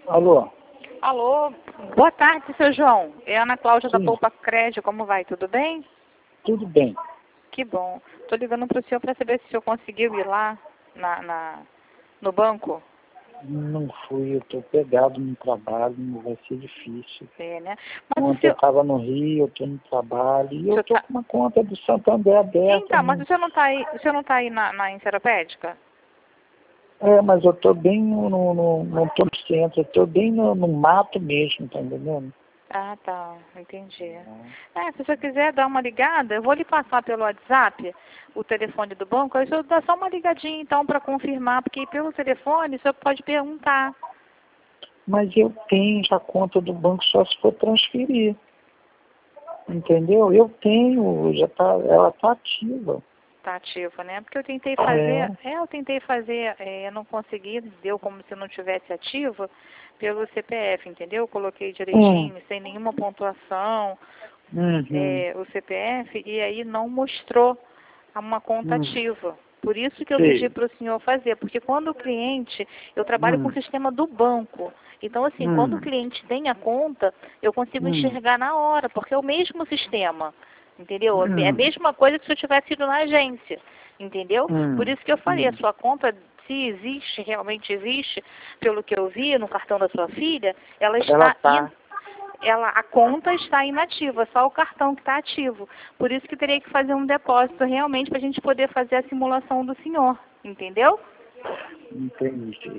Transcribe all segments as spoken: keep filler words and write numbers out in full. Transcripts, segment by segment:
Alô? Alô, boa tarde, seu João. É a Ana Cláudia da Sim. Poupa Crédito, como vai? Tudo bem? Tudo bem. Que bom. Estou ligando para o senhor para saber se o senhor conseguiu ir lá na, na, no banco. Não fui, eu estou pegado no trabalho, vai ser difícil. É, né? Mas o Ontem eu senhor... estava no Rio, eu estou no trabalho e eu senhor estou tá... com uma conta do Santander aberta. Então, mas Não... o senhor não está aí, o senhor não tá aí na, na Enceropédica? É, mas eu estou bem no, no, no, não tô no centro, eu estou bem no, no mato mesmo, tá entendendo? Ah, tá. Entendi. É, se o senhor quiser dar uma ligada, eu vou lhe passar pelo WhatsApp o telefone do banco, aí o senhor dá só uma ligadinha então para confirmar, porque pelo telefone o senhor pode perguntar. Mas eu tenho já a conta do banco só se for transferir. Entendeu? Eu tenho, já tá, ela está ativa. Tá ativa, né? Porque eu tentei fazer, É. é, eu tentei fazer, é, eu não consegui, deu como se não tivesse ativa pelo C P F, entendeu? Eu coloquei direitinho, Hum. sem nenhuma pontuação, Uhum. é, o C P F, e aí não mostrou uma conta Hum. ativa. Por isso que eu pedi Sei. para o senhor fazer, porque quando o cliente, eu trabalho com o Hum. sistema do banco, então assim, quando o Hum. cliente tem a conta, eu consigo Hum. enxergar na hora, porque é o mesmo sistema. Entendeu? É a Hum. mesma coisa que se eu tivesse ido na agência, entendeu? Por Hum. isso que eu falei, a Hum. sua conta, se existe, realmente existe, pelo que eu vi no cartão da sua filha, ela Ela está in, tá. ela, a conta está inativa, só o cartão que está ativo. Por isso que teria que fazer um depósito realmente para a gente poder fazer a simulação do senhor, entendeu? Entendi.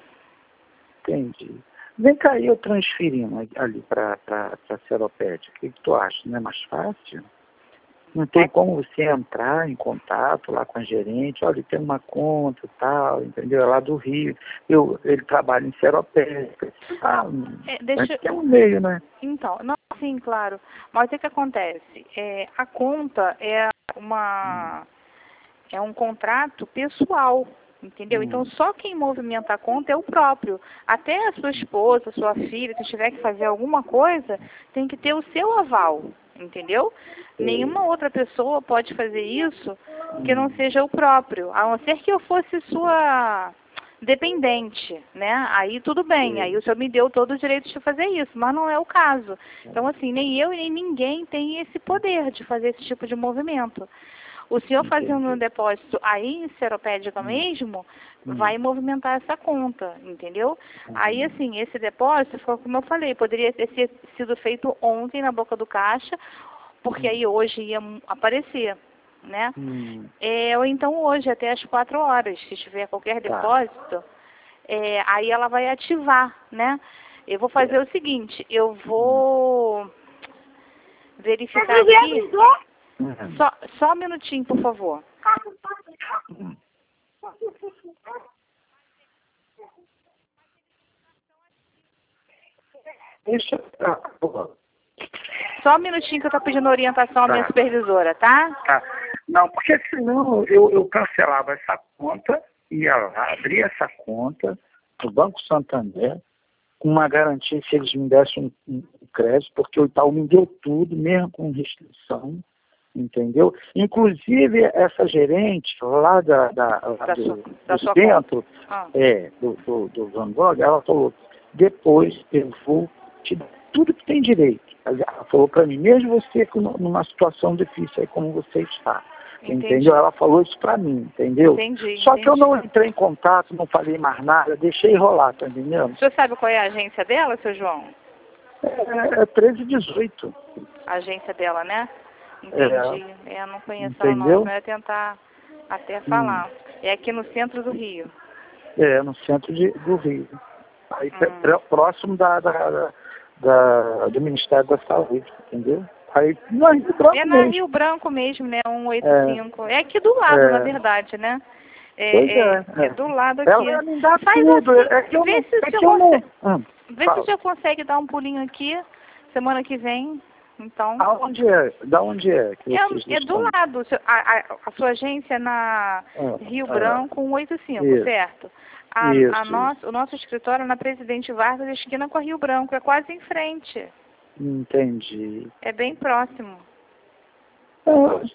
Entendi. Vem cá, eu transferindo ali para a Seropédia. O que, que tu acha? Não é mais fácil? Não tem como você entrar em contato lá com a gerente, olha, tem uma conta e tal, entendeu? É lá do Rio. Eu, ele trabalha em Seropédica. Ah, É, a deixa, gente tem um meio, né? Então, não, sim, claro. Mas o que acontece? É, a conta é uma é um contrato pessoal, entendeu? Então, Hum, só quem movimenta a conta é o próprio. Até a sua esposa, sua filha, se tiver que fazer alguma coisa, tem que ter o seu aval, entendeu? sei. Nenhuma outra pessoa pode fazer isso que não Hum, seja o próprio, a não ser que eu fosse sua dependente, né? Aí tudo bem, aí sei. o senhor me deu todo o direito de fazer isso, mas não é o caso. Então, assim, nem eu e nem ninguém tem esse poder de fazer esse tipo de movimento. O senhor fazendo um Entendi. depósito aí em Seropédica Hum, mesmo, hum, vai movimentar essa conta, entendeu? Aí, uhum. assim, esse depósito, foi como eu falei, poderia ter sido feito ontem na boca do caixa, porque aí hoje ia aparecer, né? Hum, É, ou então hoje, até as quatro horas, se tiver qualquer tá, depósito, é, aí ela vai ativar, né? Eu vou fazer o certo. seguinte, eu Hum. vou verificar aqui, Uhum. só, só um minutinho, por favor. Hum. Deixa. Ah, pô, Só um minutinho que eu estou pedindo orientação à minha tá, supervisora, tá? tá. Não, porque senão eu, eu cancelava essa conta, ia lá, abria essa conta no Banco Santander, com uma garantia se eles me dessem um, um crédito, porque o Itaú me deu tudo, mesmo com restrição, entendeu? Inclusive, essa gerente lá, da, da, lá Da do, sua, da do sua conta. centro, Ah, é, do, do, do Van Gogh, ela falou, depois eu vou te dar tudo que tem direito. Ela falou para mim, mesmo você com- numa situação difícil aí como você está. Entendeu? entendi. Ela falou isso para mim, entendeu? Entendi, Só que eu entendi. não entrei em contato, não falei mais nada, deixei rolar, tá entendendo? O senhor sabe qual é a agência dela, seu João? É, é treze e dezoito. A agência dela, né? É, Entendi. É, eu não conheço ela não. Eu entendeu? ia tentar até Hum, falar. É aqui no centro do Rio. é, no centro de, do Rio. Aí, pré- Hum. pré- próximo da, da, da- do Ministério da Saúde, entendeu? Aí, no Rio É Branco na mesmo. Rio Branco mesmo, né? cento e oitenta e É, cinco. É aqui do lado, na é, verdade, né? pois É, é, é, é é. do lado aqui. Ela me dá Faz tudo. assim, É que eu vê não. se o É senhor que eu não. consegue, Hum, vê se o fala. senhor consegue dar um pulinho aqui, semana que vem. Então, Aonde é? Da onde é que vocês é, é do estão? lado. seu- A, a, a sua agência é na Ah, Rio ah, Branco cento e oitenta e cinco, isso, certo? A, a isso, isso. nosso, o nosso escritório é na Presidente Vargas, esquina com a Rio Branco. É quase em frente. Entendi. É bem próximo. Ah,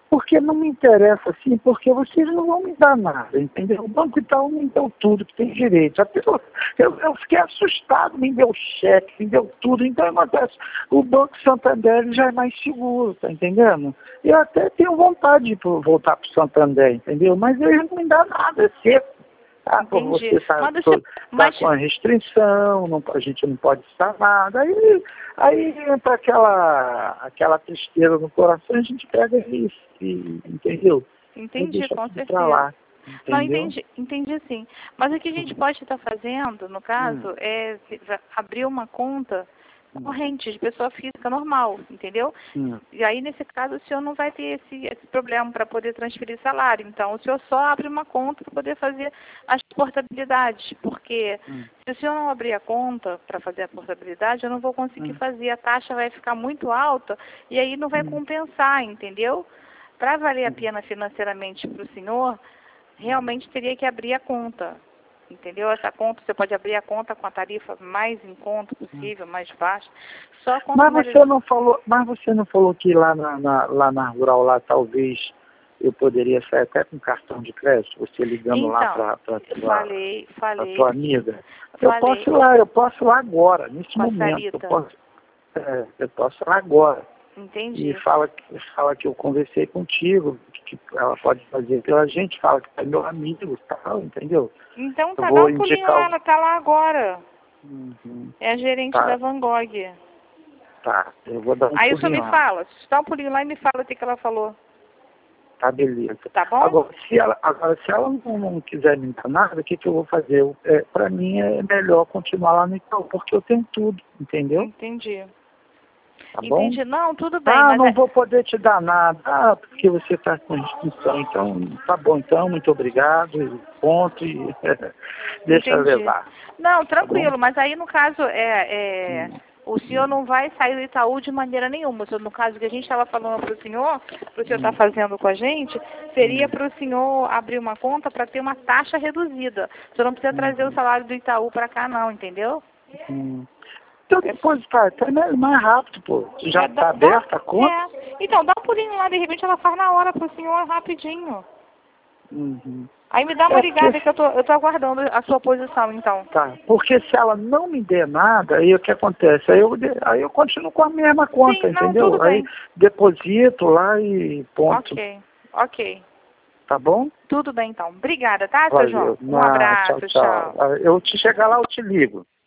porque não me interessa assim, porque vocês não vão me dar nada, entendeu? O Banco Itaú me deu tudo que tem direito. Até eu, eu, eu fiquei assustado, me deu cheque, me deu tudo. Então, acontece, o Banco Santander ele já é mais seguro, tá entendendo? Eu até tenho vontade de voltar para o Santander, entendeu? Mas eles não me dão nada, é seco. Ah, por você está tá mas... com a restrição, não, a gente não pode estar nada. Aí, aí entra aquela, aquela tristeza no coração, a gente pega isso, e, entendeu? Entendi, com certeza. Lá, não, entendi, entendi sim. Mas o que a gente pode estar fazendo, no caso, hum. é abrir uma conta corrente de pessoa física normal, entendeu? Hum. E aí, nesse caso, o senhor não vai ter esse, esse problema para poder transferir salário. Então, o senhor só abre uma conta para poder fazer as portabilidades, porque hum. se o senhor não abrir a conta para fazer a portabilidade, eu não vou conseguir hum. fazer, a taxa vai ficar muito alta e aí não vai hum. compensar, entendeu? Para valer a pena financeiramente para o senhor, realmente teria que abrir a conta. Entendeu? Essa conta, você pode abrir a conta com a tarifa mais em conta possível, mais baixa. Só a conta mas você não falou, mas você não falou que lá na, na, lá na Rural, lá talvez eu poderia sair até com cartão de crédito, você ligando então, lá para a falei, falei, tua amiga. Falei. Eu posso ir lá, eu posso ir lá agora, nesse com momento. Eu posso, é, eu posso ir lá agora. Entendi. E fala, fala que eu conversei contigo, que ela pode fazer pela gente, fala que é meu amigo e tal, entendeu? Então tá, dá um pulinho lá, ela tá lá agora. Uhum. É a gerente tá. da Van Gogh. Tá, eu vou dar um Aí pulinho o senhor me lá. fala, dá um pulinho lá e me fala o que, que ela falou. Tá, beleza. Tá bom? Agora, se ela, agora, se ela não, não quiser me dar nada, o que, que eu vou fazer? Eu, é, pra mim é melhor continuar lá no Itaú, porque eu tenho tudo, entendeu? Entendi. Tá bom? Entendi. Não, tudo bem. Ah, mas não é... vou poder te dar nada. Ah, porque você está com inscrição. Então, tá bom, então, muito obrigado. E ponto, e deixa eu levar. Não, tranquilo, tá, mas aí no caso, é, é hum. o senhor não vai sair do Itaú de maneira nenhuma. No caso que a gente estava falando para o senhor, para o senhor estar hum. tá fazendo com a gente, seria hum. para o senhor abrir uma conta para ter uma taxa reduzida. O senhor não precisa hum. trazer o salário do Itaú para cá não, entendeu? Hum. Então depois, cara, até mais rápido, pô. Já está é, aberta a conta? É. Então, dá um pulinho lá, de repente ela faz na hora pro senhor rapidinho. Uhum. Aí me dá uma é, ligada porque... que eu tô, eu tô aguardando a sua posição, então. Tá, porque se ela não me der nada, aí o que acontece? Aí eu, aí eu continuo com a mesma conta, Sim, não, entendeu? Tudo aí bem. deposito lá e ponto. Ok, ok. Tá bom? Tudo bem, então. Obrigada, tá, Valeu. seu João? Um Ah, abraço, tchau, tchau. tchau. Eu te chegar lá, eu te ligo.